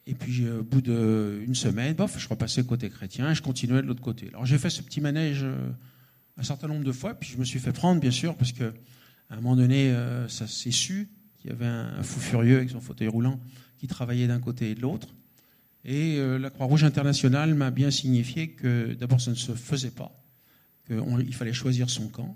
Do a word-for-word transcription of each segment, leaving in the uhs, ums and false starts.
Et puis, au bout d'une semaine, bof, je repassais côté chrétien et je continuais de l'autre côté. Alors, j'ai fait ce petit manège euh, un certain nombre de fois, puis je me suis fait prendre, bien sûr, parce qu'à un moment donné, euh, ça s'est su qu'il y avait un, un fou furieux avec son fauteuil roulant qui travaillait d'un côté et de l'autre. Et euh, la Croix-Rouge internationale m'a bien signifié que, d'abord, ça ne se faisait pas, qu'il fallait choisir son camp,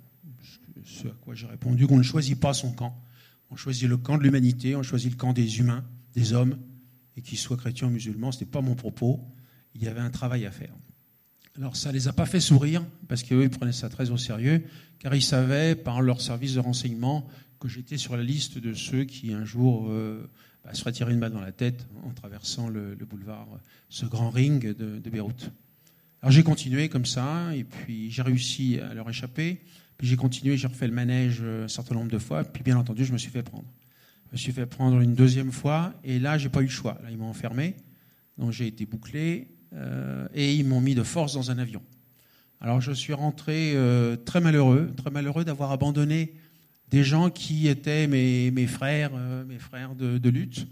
ce à quoi j'ai répondu qu'on ne choisit pas son camp. On choisit le camp de l'humanité, on choisit le camp des humains, des hommes, et qu'ils soient chrétiens ou musulmans, ce n'était pas mon propos. Il y avait un travail à faire. Alors ça ne les a pas fait sourire, parce qu'eux, ils prenaient ça très au sérieux, car ils savaient, par leur service de renseignement, que j'étais sur la liste de ceux qui, un jour, euh, bah, se feraient tirer une balle dans la tête en traversant le, le boulevard, ce grand ring de, de Beyrouth. Alors j'ai continué comme ça, et puis j'ai réussi à leur échapper, puis j'ai continué, j'ai refait le manège un certain nombre de fois, puis bien entendu, je me suis fait prendre. Je me suis fait prendre une deuxième fois, et là, j'ai pas eu le choix. Là, ils m'ont enfermé, donc j'ai été bouclé, euh, et ils m'ont mis de force dans un avion. Alors, je suis rentré euh, très malheureux, très malheureux d'avoir abandonné des gens qui étaient mes, mes frères, euh, mes frères de, de lutte.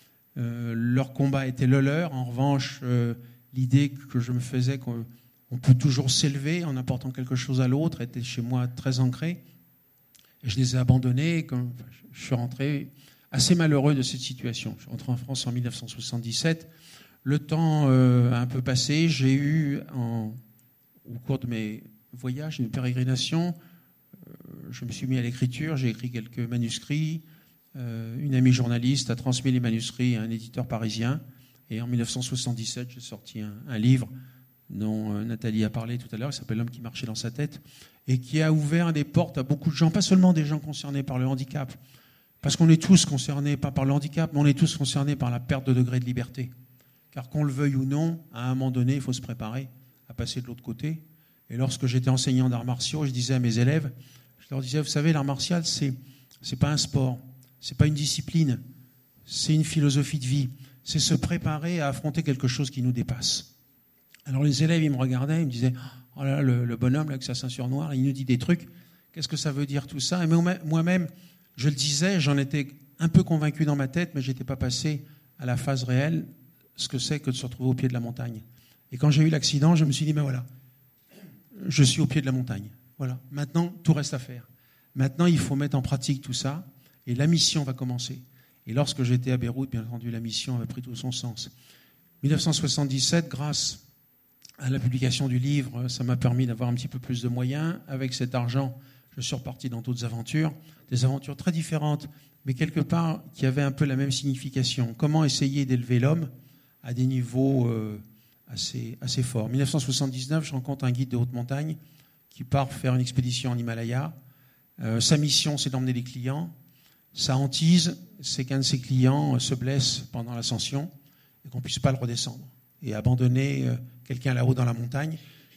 Euh, leur combat était le leur. En revanche, euh, l'idée que je me faisais qu'on on peut toujours s'élever en apportant quelque chose à l'autre était chez moi très ancrée. Et je les ai abandonnés. Comme, je suis rentré assez malheureux de cette situation. Je suis rentré en France en dix-neuf cent soixante-dix-sept. Le temps euh, a un peu passé. J'ai eu, en, au cours de mes voyages, mes pérégrinations, euh, je me suis mis à l'écriture. J'ai écrit quelques manuscrits. Euh, une amie journaliste a transmis les manuscrits à un éditeur parisien. Et en dix-neuf cent soixante-dix-sept, j'ai sorti un, un livre dont euh, Nathalie a parlé tout à l'heure, qui s'appelle « L'homme qui marchait dans sa tête », et qui a ouvert des portes à beaucoup de gens, pas seulement des gens concernés par le handicap, parce qu'on est tous concernés, pas par le handicap, mais on est tous concernés par la perte de degré de liberté. Car qu'on le veuille ou non, à un moment donné, il faut se préparer à passer de l'autre côté. Et lorsque j'étais enseignant d'arts martiaux, je disais à mes élèves, je leur disais, vous savez, l'art martial, c'est, c'est pas un sport, c'est pas une discipline, c'est une philosophie de vie, c'est se préparer à affronter quelque chose qui nous dépasse. Alors les élèves, ils me regardaient, ils me disaient, oh là là, le, le bonhomme là, avec sa ceinture noire, il nous dit des trucs, qu'est-ce que ça veut dire tout ça? Et moi-même, je le disais, j'en étais un peu convaincu dans ma tête, mais je n'étais pas passé à la phase réelle, ce que c'est que de se retrouver au pied de la montagne. Et quand j'ai eu l'accident, je me suis dit, ben voilà, je suis au pied de la montagne. Voilà. Maintenant, tout reste à faire. Maintenant, il faut mettre en pratique tout ça, et la mission va commencer. Et lorsque j'étais à Beyrouth, bien entendu, la mission avait pris tout son sens. dix-neuf cent soixante-dix-sept, grâce à la publication du livre, ça m'a permis d'avoir un petit peu plus de moyens. Avec cet argent, je suis reparti dans d'autres aventures, des aventures très différentes, mais quelque part qui avaient un peu la même signification. Comment essayer d'élever l'homme à des niveaux euh, assez, assez forts. En dix-neuf cent soixante-dix-neuf, je rencontre un guide de haute montagne qui part faire une expédition en Himalaya. Euh, sa mission, c'est d'emmener les clients. Sa hantise, c'est qu'un de ses clients se blesse pendant l'ascension et qu'on ne puisse pas le redescendre. Et abandonner euh, quelqu'un là-haut dans la montagne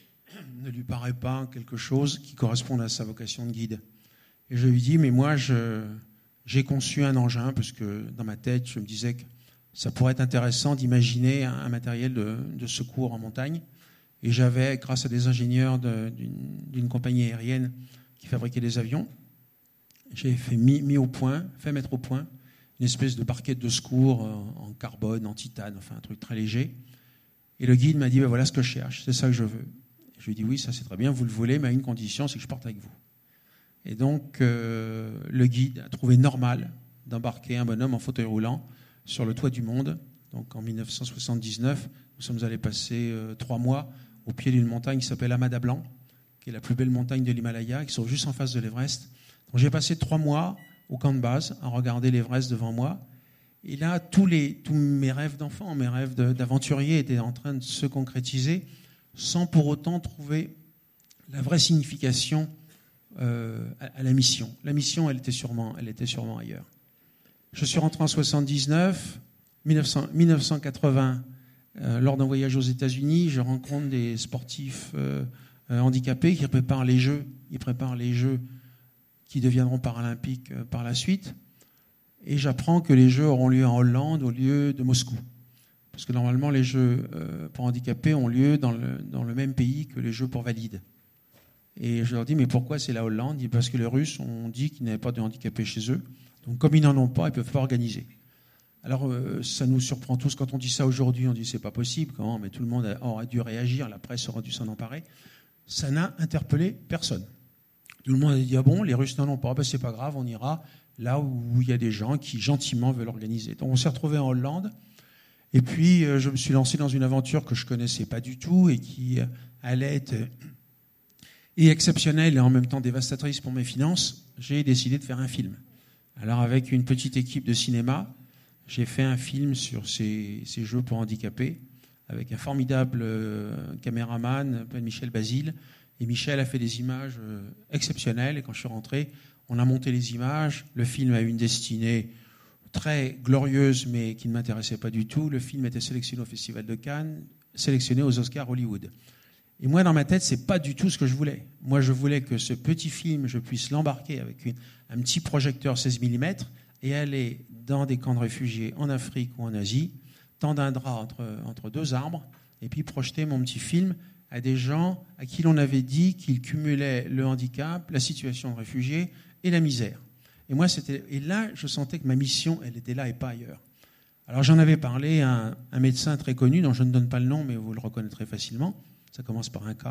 ne lui paraît pas quelque chose qui corresponde à sa vocation de guide. Et je lui dis, mais moi, je, j'ai conçu un engin, parce que dans ma tête, je me disais que ça pourrait être intéressant d'imaginer un, un matériel de, de secours en montagne. Et j'avais, grâce à des ingénieurs de, d'une, d'une compagnie aérienne qui fabriquait des avions, j'ai fait mis, mis au point, fait mettre au point une espèce de barquette de secours en carbone, en titane, enfin un truc très léger. Et le guide m'a dit, ben voilà ce que je cherche, c'est ça que je veux. Et je lui ai dit, oui, ça c'est très bien, vous le voulez, mais à une condition, c'est que je parte avec vous. Et donc, euh, le guide a trouvé normal d'embarquer un bonhomme en fauteuil roulant sur le toit du monde. Donc, en dix-neuf cent soixante-dix-neuf, nous sommes allés passer euh, trois mois au pied d'une montagne qui s'appelle Amada Blanc, qui est la plus belle montagne de l'Himalaya, qui se trouve juste en face de l'Everest. Donc, j'ai passé trois mois au camp de base à regarder l'Everest devant moi. Et là, tous, les, tous mes rêves d'enfant, mes rêves de, d'aventurier étaient en train de se concrétiser sans pour autant trouver la vraie signification euh, à, à la mission. La mission, elle était sûrement, elle était sûrement ailleurs. Je suis rentré en soixante-dix-neuf, dix-neuf cent quatre-vingts, euh, lors d'un voyage aux États-Unis, je rencontre des sportifs euh, euh, handicapés qui préparent les Jeux. Ils préparent les Jeux qui deviendront paralympiques euh, par la suite. Et j'apprends que les Jeux auront lieu en Hollande au lieu de Moscou. Parce que normalement, les Jeux euh, pour handicapés ont lieu dans le, dans le même pays que les Jeux pour valides. Et je leur dis, mais pourquoi c'est la Hollande? Parce que les Russes ont dit qu'ils n'avaient pas de handicapés chez eux. Donc, comme ils n'en ont pas, ils ne peuvent pas organiser. Alors, euh, ça nous surprend tous quand on dit ça aujourd'hui. On dit c'est pas possible, comment, mais tout le monde aurait dû réagir, la presse aurait dû s'en emparer. Ça n'a interpellé personne. Tout le monde a dit ah bon, les Russes non, non, pas, ben, c'est pas grave, on ira là où il y a des gens qui gentiment veulent organiser. Donc, on s'est retrouvé en Hollande. Et puis, euh, je me suis lancé dans une aventure que je connaissais pas du tout et qui euh, allait être euh, et exceptionnelle et en même temps dévastatrice pour mes finances. J'ai décidé de faire un film. Alors, avec une petite équipe de cinéma, j'ai fait un film sur ces, ces jeux pour handicapés avec un formidable euh, caméraman, appelé Michel Basile. Et Michel a fait des images euh, exceptionnelles. Et quand je suis rentré, on a monté les images. Le film a eu une destinée très glorieuse, mais qui ne m'intéressait pas du tout. Le film était sélectionné au Festival de Cannes, sélectionné aux Oscars Hollywood. Et moi, dans ma tête, c'est pas du tout ce que je voulais. Moi, je voulais que ce petit film, je puisse l'embarquer avec une, un petit projecteur seize millimètres et aller dans des camps de réfugiés en Afrique ou en Asie, tendre un drap entre, entre deux arbres, et puis projeter mon petit film à des gens à qui l'on avait dit qu'ils cumulaient le handicap, la situation de réfugié et la misère. Et moi, c'était, et là, je sentais que ma mission, elle était là et pas ailleurs. Alors, j'en avais parlé à un, un médecin très connu, dont je ne donne pas le nom, mais vous le reconnaîtrez facilement. Ça commence par un K.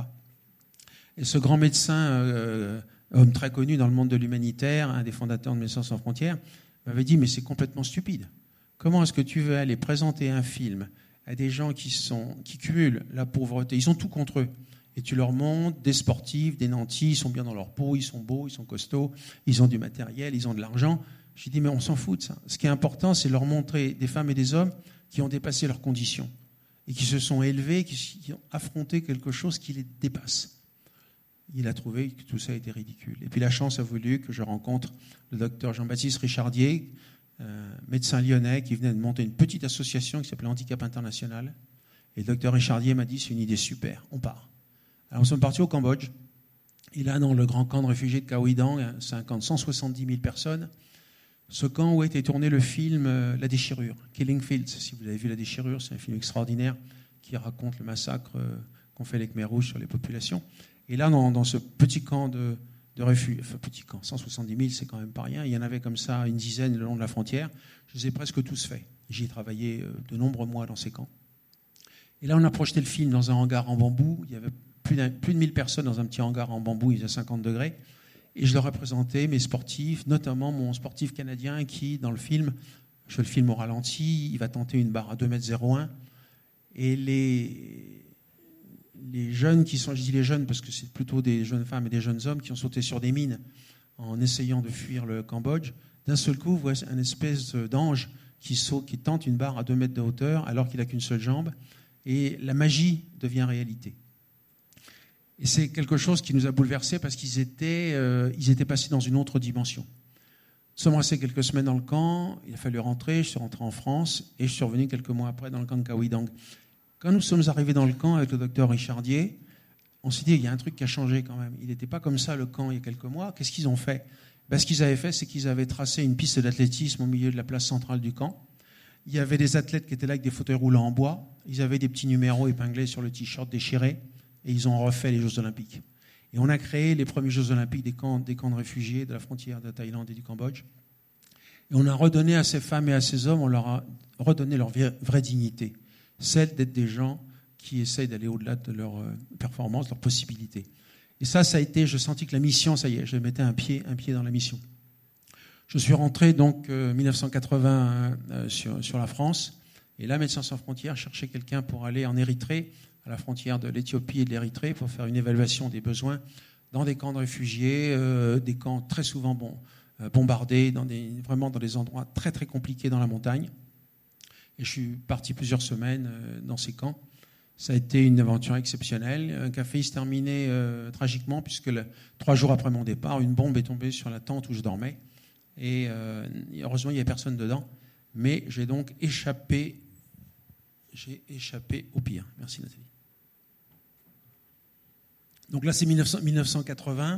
Et ce grand médecin, euh, homme très connu dans le monde de l'humanitaire, un des fondateurs de Médecins sans frontières, m'avait dit, mais c'est complètement stupide. Comment est-ce que tu veux aller présenter un film à des gens qui, sont, qui cumulent la pauvreté? Ils ont tout contre eux. Et tu leur montres des sportifs, des nantis, ils sont bien dans leur peau, ils sont beaux, ils sont costauds, ils ont du matériel, ils ont de l'argent. J'ai dit, mais on s'en fout de ça. Ce qui est important, c'est leur montrer des femmes et des hommes qui ont dépassé leurs conditions et qui se sont élevés, qui, qui ont affronté quelque chose qui les dépasse. Il a trouvé que tout ça était ridicule. Et puis la chance a voulu que je rencontre le docteur Jean-Baptiste Richardier, euh, médecin lyonnais qui venait de monter une petite association qui s'appelait Handicap International. Et le docteur Richardier m'a dit, c'est une idée super, on part. Alors nous sommes partis au Cambodge. Et là, dans le grand camp de réfugiés de Cao Dang, c'est un camp de cent soixante-dix mille personnes. Ce camp où a été tourné le film euh, La Déchirure, Killing Fields. Si vous avez vu La Déchirure, c'est un film extraordinaire qui raconte le massacre euh, qu'ont fait les Khmers rouges sur les populations. Et là, dans, dans ce petit camp de, de réfugiés, enfin petit camp, cent soixante-dix mille, c'est quand même pas rien. Il y en avait comme ça une dizaine le long de la frontière. Je les ai presque tous faits. J'y ai travaillé euh, de nombreux mois dans ces camps. Et là, on a projeté le film dans un hangar en bambou. Il y avait plus, plus de mille personnes dans un petit hangar en bambou, il faisait cinquante degrés. Et je leur ai présenté mes sportifs, notamment mon sportif canadien qui, dans le film, je le filme au ralenti, il va tenter une barre à deux mètres zéro un. Et les, les jeunes qui sont, je dis les jeunes parce que c'est plutôt des jeunes femmes et des jeunes hommes qui ont sauté sur des mines en essayant de fuir le Cambodge, d'un seul coup, voient un espèce d'ange qui saute, qui tente une barre à deux mètres de hauteur alors qu'il n'a qu'une seule jambe. Et la magie devient réalité. Et c'est quelque chose qui nous a bouleversés parce qu'ils étaient, euh, ils étaient passés dans une autre dimension. Nous sommes restés quelques semaines dans le camp, il a fallu rentrer, je suis rentré en France et je suis revenu quelques mois après dans le camp de Cao Dang. Quand nous sommes arrivés dans le camp avec le docteur Richardier, on s'est dit, il y a un truc qui a changé quand même. Il n'était pas comme ça le camp il y a quelques mois. Qu'est-ce qu'ils ont fait? Ben, ce qu'ils avaient fait, c'est qu'ils avaient tracé une piste d'athlétisme au milieu de la place centrale du camp. Il y avait des athlètes qui étaient là avec des fauteuils roulants en bois. Ils avaient des petits numéros épinglés sur le t-shirt déchiré. Et ils ont refait les Jeux Olympiques. Et on a créé les premiers Jeux Olympiques des camps, des camps de réfugiés de la frontière de Thaïlande et du Cambodge. Et on a redonné à ces femmes et à ces hommes, on leur a redonné leur vraie dignité, celle d'être des gens qui essayent d'aller au-delà de leur performance, de leurs possibilités. Et ça, ça a été, je sentis que la mission, ça y est, je mettais un pied, un pied dans la mission. Je suis rentré donc en dix-neuf cent quatre-vingts euh, sur, sur la France. Et là, Médecins sans frontières cherchait quelqu'un pour aller en Érythrée, à la frontière de l'Éthiopie et de l'Érythrée, pour faire une évaluation des besoins dans des camps de réfugiés, euh, des camps très souvent bon, euh, bombardés, dans des, vraiment dans des endroits très très compliqués dans la montagne. Et je suis parti plusieurs semaines euh, dans ces camps. Ça a été une aventure exceptionnelle, qui a failli se terminer euh, tragiquement, puisque le, trois jours après mon départ, une bombe est tombée sur la tente où je dormais. Et euh, heureusement, il n'y avait personne dedans. Mais j'ai donc échappé, j'ai échappé au pire. Merci Nathalie. Donc là, c'est dix-neuf cent quatre-vingts.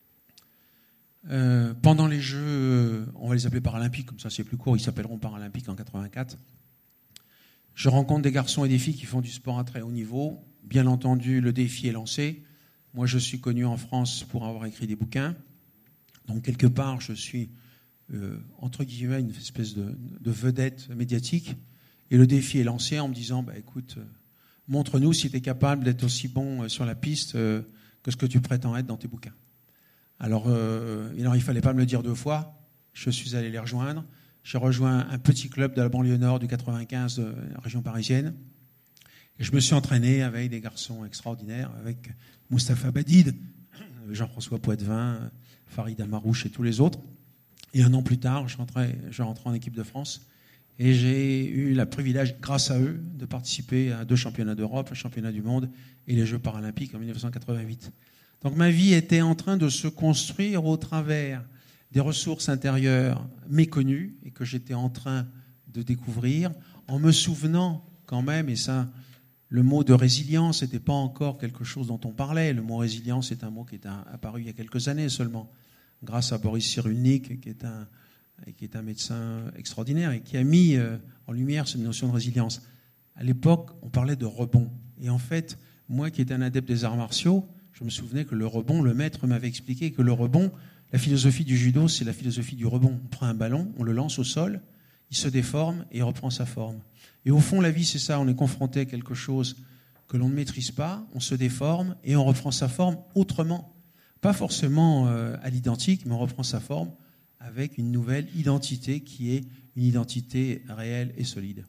Euh, pendant les Jeux, on va les appeler paralympiques, comme ça c'est plus court, ils s'appelleront paralympiques en quatre-vingt-quatre. Je rencontre des garçons et des filles qui font du sport à très haut niveau. Bien entendu, le défi est lancé. Moi, je suis connu en France pour avoir écrit des bouquins. Donc, quelque part, je suis euh, entre guillemets, une espèce de, de vedette médiatique. Et le défi est lancé en me disant, bah, écoute, euh, montre-nous si tu es capable d'être aussi bon euh, sur la piste euh, que ce que tu prétends être dans tes bouquins. Alors, euh, alors il ne fallait pas me le dire deux fois. Je suis allé les rejoindre. J'ai rejoint un petit club de la banlieue nord du quatre-vingt-quinze, de la région parisienne. Et je me suis entraîné avec des garçons extraordinaires, avec Moustapha Badid, Jean-François Poitvin, Farid Amarouche et tous les autres. Et un an plus tard, je rentrais, je rentrais en équipe de France. Et j'ai eu le privilège, grâce à eux, de participer à deux championnats d'Europe, un championnat du monde et les Jeux paralympiques en dix-neuf cent quatre-vingt-huit. Donc ma vie était en train de se construire au travers des ressources intérieures méconnues et que j'étais en train de découvrir, en me souvenant quand même, et ça, le mot de résilience n'était pas encore quelque chose dont on parlait. Le mot résilience est un mot qui est apparu il y a quelques années seulement, grâce à Boris Cyrulnik, qui est un, qui est un médecin extraordinaire et qui a mis en lumière cette notion de résilience. À l'époque, on parlait de rebond. Et en fait, moi qui étais un adepte des arts martiaux, je me souvenais que le rebond, le maître m'avait expliqué que le rebond, la philosophie du judo, c'est la philosophie du rebond. On prend un ballon, on le lance au sol, il se déforme et il reprend sa forme. Et au fond, la vie, c'est ça. On est confronté à quelque chose que l'on ne maîtrise pas, on se déforme et on reprend sa forme autrement. Pas forcément euh, à l'identique, mais on reprend sa forme avec une nouvelle identité qui est une identité réelle et solide.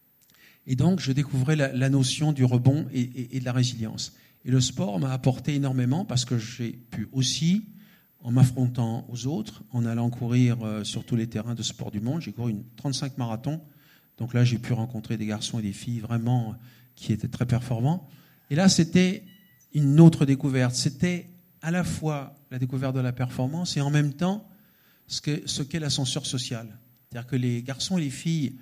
Et donc, je découvrais la, la notion du rebond et, et, et de la résilience. Et le sport m'a apporté énormément parce que j'ai pu aussi, en m'affrontant aux autres, en allant courir sur tous les terrains de sport du monde, j'ai couru une trente-cinq marathons. Donc là, j'ai pu rencontrer des garçons et des filles vraiment qui étaient très performants. Et là, c'était une autre découverte. C'était à la fois la découverte de la performance et en même temps ce, que, ce qu'est l'ascenseur social. C'est-à-dire que les garçons et les filles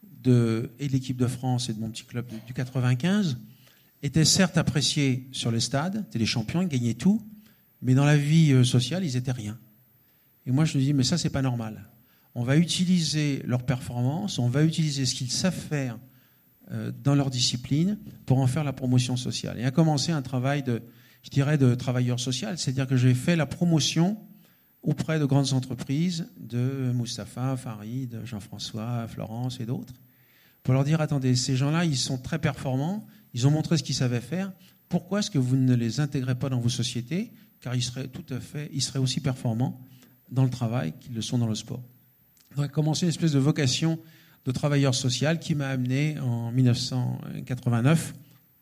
de, et de l'équipe de France et de mon petit club du quatre-vingt-quinze étaient certes appréciés sur les stades, étaient des champions, ils gagnaient tout, mais dans la vie sociale, ils n'étaient rien. Et moi, je me dis, mais ça, c'est pas normal. On va utiliser leur performance, on va utiliser ce qu'ils savent faire euh, dans leur discipline pour en faire la promotion sociale. Et a commencé un travail de, je dirais, de travailleur social, c'est-à-dire que j'ai fait la promotion auprès de grandes entreprises de Moustapha, Farid, Jean-François, Florence et d'autres, pour leur dire, attendez, ces gens-là, ils sont très performants, ils ont montré ce qu'ils savaient faire, pourquoi est-ce que vous ne les intégrez pas dans vos sociétés ? Car ils seraient tout à fait, ils seraient aussi performants dans le travail qu'ils le sont dans le sport. Donc a commencé une espèce de vocation de travailleur social qui m'a amené en dix-neuf cent quatre-vingt-neuf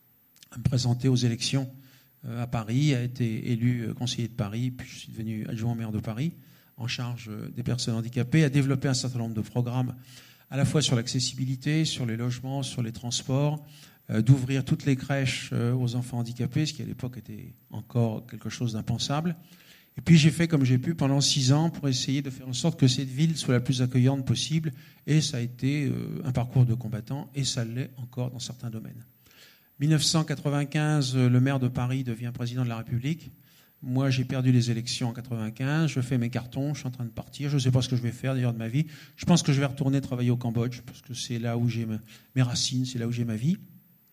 à me présenter aux élections à Paris, a été élu conseiller de Paris, puis je suis devenu adjoint au maire de Paris, en charge des personnes handicapées, à développer un certain nombre de programmes, à la fois sur l'accessibilité, sur les logements, sur les transports, euh, d'ouvrir toutes les crèches euh, aux enfants handicapés, ce qui à l'époque était encore quelque chose d'impensable. Et puis j'ai fait comme j'ai pu pendant six ans pour essayer de faire en sorte que cette ville soit la plus accueillante possible, et ça a été euh, un parcours de combattant, et ça l'est encore dans certains domaines. dix-neuf cent quatre-vingt-quinze, le maire de Paris devient président de la République. Moi, j'ai perdu les élections en quatre-vingt-quinze, je fais mes cartons, je suis en train de partir, je ne sais pas ce que je vais faire d'ailleurs de ma vie. Je pense que je vais retourner travailler au Cambodge, parce que c'est là où j'ai mes racines, c'est là où j'ai ma vie.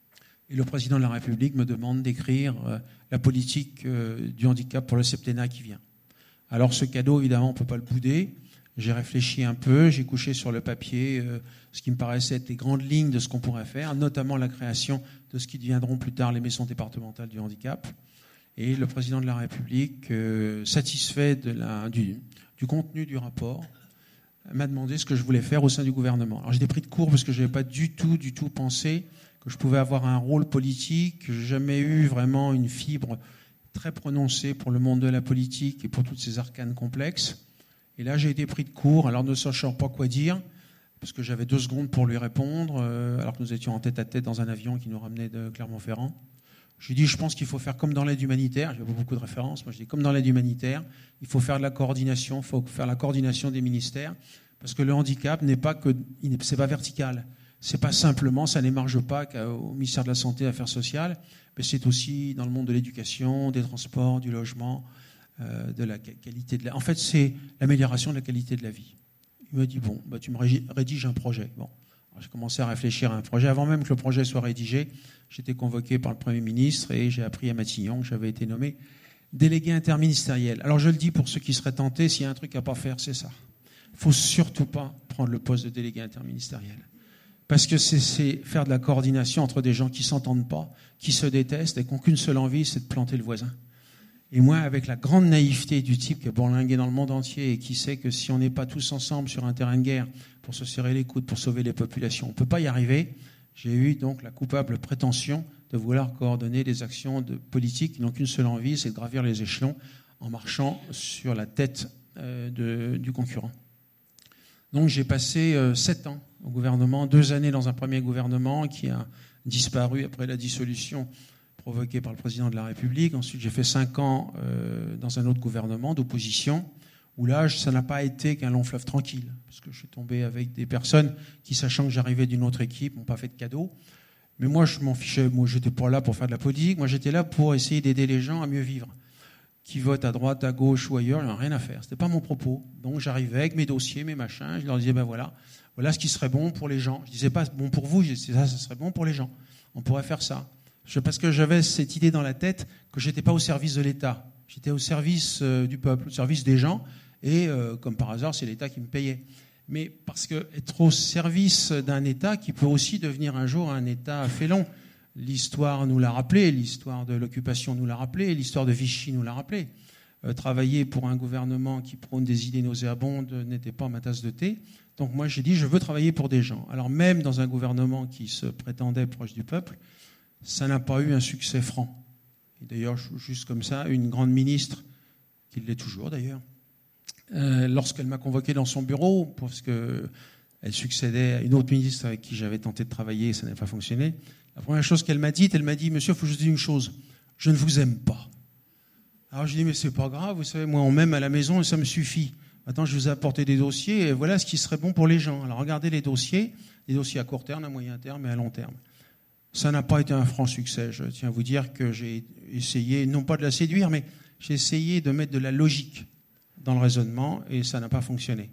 Et le président de la République me demande d'écrire la politique du handicap pour le septennat qui vient. Alors ce cadeau, évidemment, on ne peut pas le bouder. J'ai réfléchi un peu, j'ai couché sur le papier euh, ce qui me paraissait être les grandes lignes de ce qu'on pourrait faire, notamment la création de ce qui deviendront plus tard les maisons départementales du handicap. Et le président de la République, euh, satisfait de la, du, du contenu du rapport, m'a demandé ce que je voulais faire au sein du gouvernement. Alors j'ai pris de court parce que je n'avais pas du tout, du tout pensé que je pouvais avoir un rôle politique. Je n'ai jamais eu vraiment une fibre très prononcée pour le monde de la politique et pour toutes ces arcanes complexes. Et là, j'ai été pris de court, alors ne sachant pas quoi dire, parce que j'avais deux secondes pour lui répondre, euh, alors que nous étions en tête-à-tête dans un avion qui nous ramenait de Clermont-Ferrand. Je lui ai dit, je pense qu'il faut faire comme dans l'aide humanitaire. Il y a beaucoup de références. Moi, je dis, comme dans l'aide humanitaire, il faut faire de la coordination, il faut faire la coordination des ministères, parce que le handicap n'est pas que, c'est pas vertical. C'est pas simplement, ça n'émarge pas au ministère de la Santé et des Affaires sociales, mais c'est aussi dans le monde de l'éducation, des transports, du logement, euh, de la qualité de la... En fait, c'est l'amélioration de la qualité de la vie. Il m'a dit, bon, bah, tu me rédiges un projet. Bon. Alors, j'ai commencé à réfléchir à un projet. Avant même que le projet soit rédigé, j'étais convoqué par le Premier ministre et j'ai appris à Matignon que j'avais été nommé délégué interministériel. Alors, je le dis pour ceux qui seraient tentés, s'il y a un truc à pas faire, c'est ça. Il faut surtout pas prendre le poste de délégué interministériel. Parce que c'est, c'est faire de la coordination entre des gens qui s'entendent pas, qui se détestent et qui n'ont qu'une seule envie, c'est de planter le voisin. Et moi, avec la grande naïveté du type qui a bourlingué dans le monde entier et qui sait que si on n'est pas tous ensemble sur un terrain de guerre pour se serrer les coudes, pour sauver les populations, on ne peut pas y arriver, j'ai eu donc la coupable prétention de vouloir coordonner des actions de politique qui n'ont qu'une seule envie, c'est de gravir les échelons en marchant sur la tête euh, de, du concurrent. Donc j'ai passé euh, sept ans au gouvernement, deux années dans un premier gouvernement qui a disparu après la dissolution provoquée par le président de la République. Ensuite, j'ai fait cinq ans euh, dans un autre gouvernement d'opposition, où là, ça n'a pas été qu'un long fleuve tranquille, parce que je suis tombé avec des personnes qui, sachant que j'arrivais d'une autre équipe, m'ont pas fait de cadeau. Mais moi, je m'en fichais. Moi, j'étais pas là pour faire de la politique. Moi, j'étais là pour essayer d'aider les gens à mieux vivre. Qui votent à droite, à gauche ou ailleurs, ils n'ont rien à faire. C'était pas mon propos. Donc, j'arrivais avec mes dossiers, mes machins. Je leur disais, ben voilà, voilà ce qui serait bon pour les gens. Je disais pas bon pour vous. Je disais ça, ça serait bon pour les gens. On pourrait faire ça. Je, parce que j'avais cette idée dans la tête que j'étais pas au service de l'État. J'étais au service euh, du peuple, au service des gens. Et euh, comme par hasard, c'est l'État qui me payait. Mais parce que être au service d'un État qui peut aussi devenir un jour un État félon. L'histoire nous l'a rappelé, l'histoire de l'occupation nous l'a rappelé, l'histoire de Vichy nous l'a rappelé. Euh, travailler pour un gouvernement qui prône des idées nauséabondes n'était pas ma tasse de thé. Donc moi j'ai dit je veux travailler pour des gens. Alors même dans un gouvernement qui se prétendait proche du peuple, ça n'a pas eu un succès franc. Et d'ailleurs, juste comme ça, une grande ministre, qui l'est toujours d'ailleurs, euh, lorsqu'elle m'a convoqué dans son bureau, parce qu'elle succédait à une autre ministre avec qui j'avais tenté de travailler et ça n'avait pas fonctionné, la première chose qu'elle m'a dite, elle m'a dit « Monsieur, il faut que je vous dise une chose, je ne vous aime pas. » Alors je dis « Mais c'est pas grave, vous savez, moi on m'aime à la maison et ça me suffit. Maintenant je vous ai apporté des dossiers et voilà ce qui serait bon pour les gens. Alors regardez les dossiers, les dossiers à court terme, à moyen terme et à long terme. » Ça n'a pas été un franc succès. Je tiens à vous dire que j'ai essayé, non pas de la séduire, mais j'ai essayé de mettre de la logique dans le raisonnement et ça n'a pas fonctionné.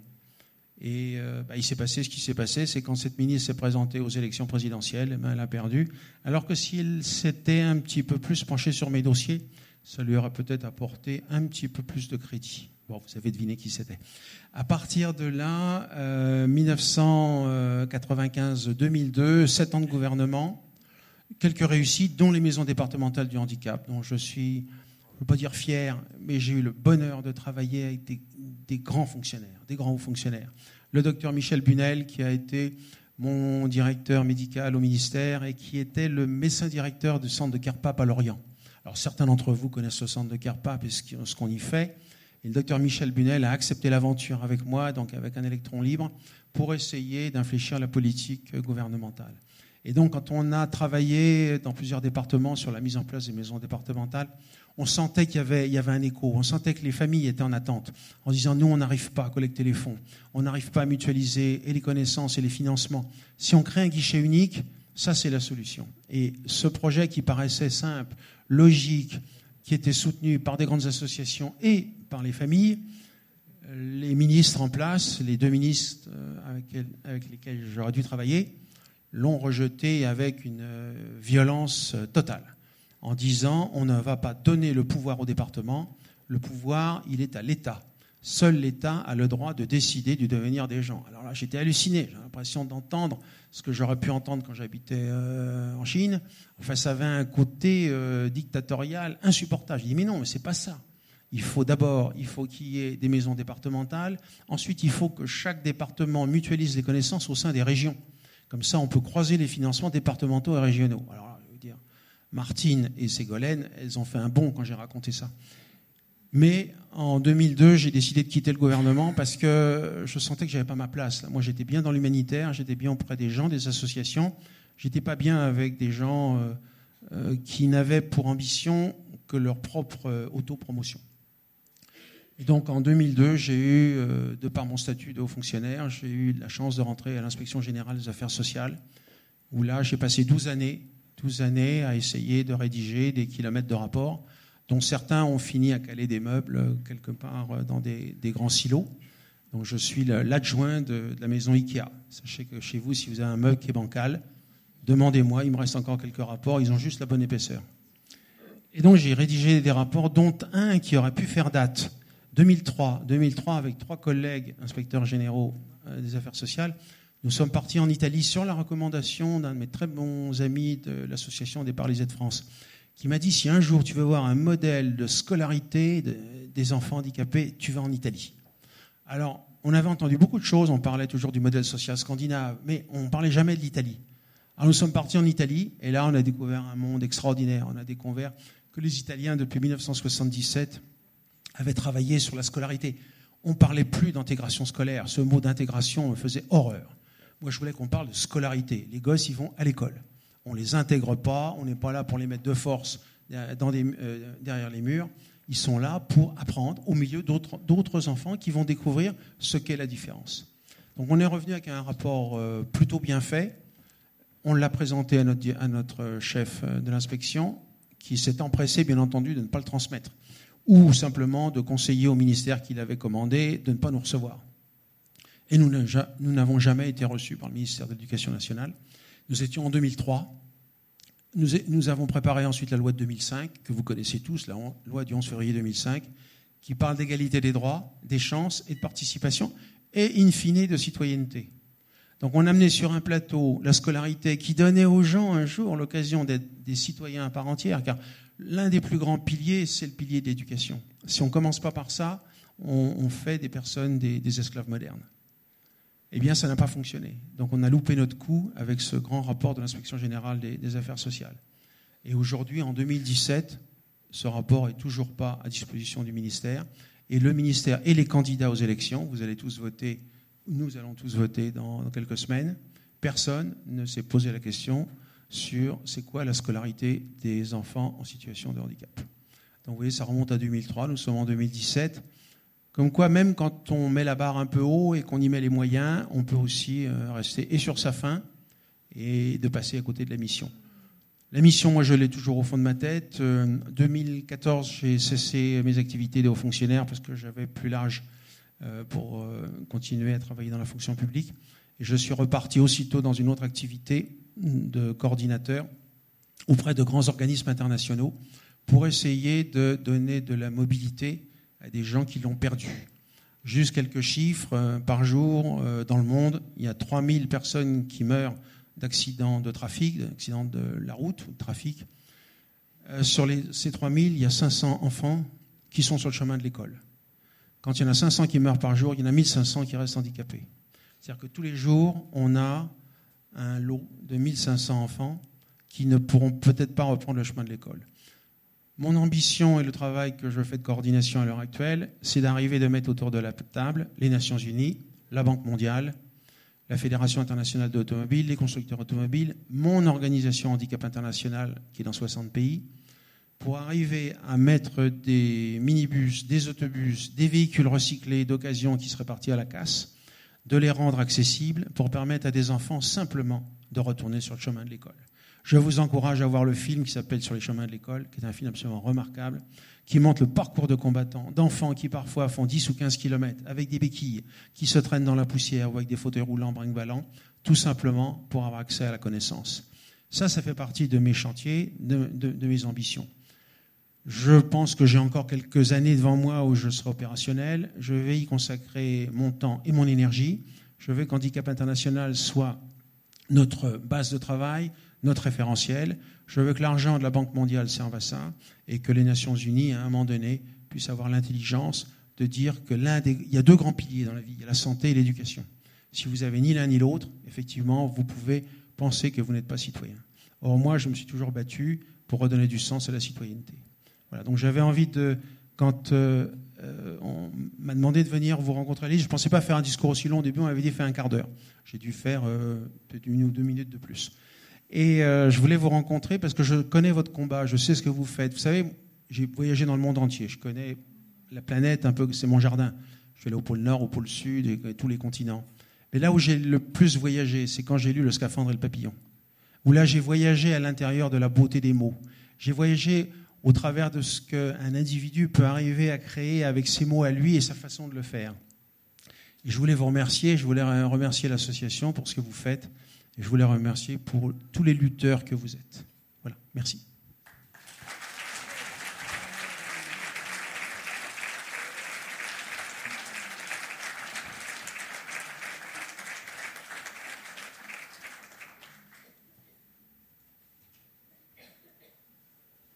Et euh, bah, il s'est passé ce qui s'est passé, c'est quand cette ministre s'est présentée aux élections présidentielles, eh ben, elle a perdu. Alors que si elle s'était un petit peu plus penchée sur mes dossiers, ça lui aurait peut-être apporté un petit peu plus de crédit. Bon, vous avez deviné qui c'était. À partir de là, euh, dix-neuf cent quatre-vingt-quinze deux mille deux, sept ans de gouvernement, quelques réussites, dont les maisons départementales du handicap, dont je suis, je ne veux pas dire fier, mais j'ai eu le bonheur de travailler avec des, des grands fonctionnaires, des grands hauts fonctionnaires. Le docteur Michel Bunel, qui a été mon directeur médical au ministère et qui était le médecin directeur du centre de Kerpap à Lorient. Alors certains d'entre vous connaissent le centre de Kerpap et ce qu'on y fait. Et le docteur Michel Bunel a accepté l'aventure avec moi, donc avec un électron libre, pour essayer d'infléchir la politique gouvernementale. Et donc, quand on a travaillé dans plusieurs départements sur la mise en place des maisons départementales, on sentait qu'il y avait, il y avait un écho, on sentait que les familles étaient en attente, en disant, nous, on n'arrive pas à collecter les fonds, on n'arrive pas à mutualiser et les connaissances et les financements. Si on crée un guichet unique, ça, c'est la solution. Et ce projet qui paraissait simple, logique, qui était soutenu par des grandes associations et par les familles, les ministres en place, les deux ministres avec, avec lesquels j'aurais dû travailler, l'ont rejeté avec une violence totale, en disant on ne va pas donner le pouvoir au département, le pouvoir, il est à l'État. Seul l'État a le droit de décider du devenir des gens. Alors là, j'étais halluciné, j'ai l'impression d'entendre ce que j'aurais pu entendre quand j'habitais euh, en Chine. Enfin, ça avait un côté euh, dictatorial insupportable. Je dis mais non, mais c'est pas ça. Il faut d'abord, il faut qu'il y ait des maisons départementales. Ensuite, il faut que chaque département mutualise les connaissances au sein des régions. Comme ça, on peut croiser les financements départementaux et régionaux. Alors, je veux dire, Martine et Ségolène, elles ont fait un bond quand j'ai raconté ça. Mais en deux mille deux, j'ai décidé de quitter le gouvernement parce que je sentais que j'avais pas ma place. Moi, j'étais bien dans l'humanitaire, j'étais bien auprès des gens, des associations. J'étais pas bien avec des gens euh, euh, qui n'avaient pour ambition que leur propre euh, autopromotion. Et donc en deux mille deux, j'ai eu, euh, de par mon statut de haut fonctionnaire, j'ai eu la chance de rentrer à l'Inspection générale des affaires sociales, où là j'ai passé douze années, douze années à essayer de rédiger des kilomètres de rapports, dont certains ont fini à caler des meubles quelque part dans des, des grands silos. Donc je suis l'adjoint de, de la maison Ikea. Sachez que chez vous, si vous avez un meuble qui est bancal, demandez-moi, il me reste encore quelques rapports, ils ont juste la bonne épaisseur. Et donc j'ai rédigé des rapports, dont un qui aurait pu faire date deux mille trois, deux mille trois, avec trois collègues inspecteurs généraux euh, des affaires sociales, nous sommes partis en Italie sur la recommandation d'un de mes très bons amis de l'association des Paralysés de France, qui m'a dit, si un jour tu veux voir un modèle de scolarité de, des enfants handicapés, tu vas en Italie. Alors, on avait entendu beaucoup de choses, on parlait toujours du modèle social scandinave, mais on ne parlait jamais de l'Italie. Alors nous sommes partis en Italie, et là on a découvert un monde extraordinaire. On a découvert que les Italiens, depuis mille neuf cent soixante-dix-sept, avaient travaillé sur la scolarité. On ne parlait plus d'intégration scolaire. Ce mot d'intégration me faisait horreur. Moi, je voulais qu'on parle de scolarité. Les gosses, ils vont à l'école. On ne les intègre pas, on n'est pas là pour les mettre de force dans des, euh, derrière les murs. Ils sont là pour apprendre au milieu d'autres, d'autres enfants qui vont découvrir ce qu'est la différence. Donc on est revenu avec un rapport euh, plutôt bien fait. On l'a présenté à notre, à notre chef de l'inspection, qui s'est empressé, bien entendu, de ne pas le transmettre, ou simplement de conseiller au ministère qui l'avait commandé de ne pas nous recevoir. Et nous n'avons jamais été reçus par le ministère de l'Éducation nationale. Nous étions en deux mille trois. Nous, nous avons préparé ensuite la loi de deux mille cinq, que vous connaissez tous, la loi du onze février deux mille cinq, qui parle d'égalité des droits, des chances et de participation, et in fine de citoyenneté. Donc on amenait sur un plateau la scolarité qui donnait aux gens un jour l'occasion d'être des citoyens à part entière, car l'un des plus grands piliers, c'est le pilier de l'éducation. Si on ne commence pas par ça, on, on fait des personnes des, des esclaves modernes. Eh bien, ça n'a pas fonctionné. Donc on a loupé notre coup avec ce grand rapport de l'Inspection générale des, des affaires sociales. Et aujourd'hui, en deux mille dix-sept, ce rapport n'est toujours pas à disposition du ministère. Et le ministère et les candidats aux élections, vous allez tous voter, nous allons tous voter dans, dans quelques semaines, personne ne s'est posé la question sur c'est quoi la scolarité des enfants en situation de handicap. Donc vous voyez, ça remonte à deux mille trois, nous sommes en deux mille dix-sept. Comme quoi, même quand on met la barre un peu haut et qu'on y met les moyens, on peut aussi rester et sur sa faim et de passer à côté de la mission. La mission, moi, je l'ai toujours au fond de ma tête. En deux mille quatorze, j'ai cessé mes activités de haut fonctionnaire parce que j'avais plus l'âge pour continuer à travailler dans la fonction publique. Et je suis reparti aussitôt dans une autre activité de coordinateur auprès de grands organismes internationaux pour essayer de donner de la mobilité à des gens qui l'ont perdu. Juste quelques chiffres, par jour, dans le monde, il y a trois mille personnes qui meurent d'accidents de trafic, d'accidents de la route ou de trafic. Sur les, ces trois mille, il y a cinq cents enfants qui sont sur le chemin de l'école. Quand il y en a cinq cents qui meurent par jour, il y en a mille cinq cents qui restent handicapés. C'est-à-dire que tous les jours, on a un lot de mille cinq cents enfants qui ne pourront peut-être pas reprendre le chemin de l'école. Mon ambition et le travail que je fais de coordination à l'heure actuelle, c'est d'arriver de mettre autour de la table les Nations Unies, la Banque mondiale, la Fédération internationale de l'automobile, les constructeurs automobiles, mon organisation Handicap International qui est dans soixante pays, pour arriver à mettre des minibus, des autobus, des véhicules recyclés d'occasion qui seraient partis à la casse, de les rendre accessibles pour permettre à des enfants simplement de retourner sur le chemin de l'école. Je vous encourage à voir le film qui s'appelle « Sur les chemins de l'école », qui est un film absolument remarquable, qui montre le parcours de combattants, d'enfants qui parfois font dix ou quinze kilomètres avec des béquilles, qui se traînent dans la poussière ou avec des fauteuils roulants brinque-ballants, tout simplement pour avoir accès à la connaissance. Ça, ça fait partie de mes chantiers, de, de, de mes ambitions. Je pense que j'ai encore quelques années devant moi où je serai opérationnel. Je vais y consacrer mon temps et mon énergie. Je veux qu'Handicap International soit notre base de travail, notre référentiel. Je veux que l'argent de la Banque mondiale serve à ça et que les Nations Unies, à un moment donné, puissent avoir l'intelligence de dire que l'un des... il y a deux grands piliers dans la vie, il y a la santé et l'éducation. Si vous n'avez ni l'un ni l'autre, effectivement, vous pouvez penser que vous n'êtes pas citoyen. Or, moi, je me suis toujours battu pour redonner du sens à la citoyenneté. Voilà, donc j'avais envie de... Quand euh, on m'a demandé de venir vous rencontrer à Lille, je ne pensais pas faire un discours aussi long. Au début, on m'avait dit faire un quart d'heure. J'ai dû faire euh, peut-être une ou deux minutes de plus. Et euh, je voulais vous rencontrer parce que je connais votre combat, je sais ce que vous faites. Vous savez, j'ai voyagé dans le monde entier. Je connais la planète un peu, c'est mon jardin. Je suis allé au pôle Nord, au pôle Sud, et, et tous les continents. Mais là où j'ai le plus voyagé, c'est quand j'ai lu Le Scaphandre et le Papillon. Où là, j'ai voyagé à l'intérieur de la beauté des mots. J'ai voyagé au travers de ce qu'un individu peut arriver à créer avec ses mots à lui et sa façon de le faire. Et je voulais vous remercier, je voulais remercier l'association pour ce que vous faites. Et je voulais remercier pour tous les lutteurs que vous êtes. Voilà, merci.